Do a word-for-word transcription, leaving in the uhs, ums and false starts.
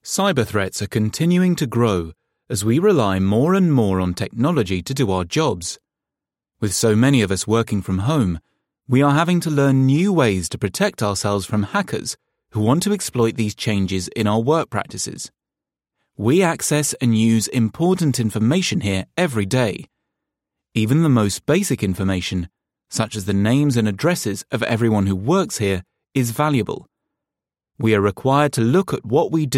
Cyber threats are continuing to grow as we rely more and more on technology to do our jobs. With so many of us working from home, we are having to learn new ways to protect ourselves from hackers who want to exploit these changes in our work practices. We access and use important information here every day. Even the most basic information, such as the names and addresses of everyone who works here, is valuable. We are required to look at what we do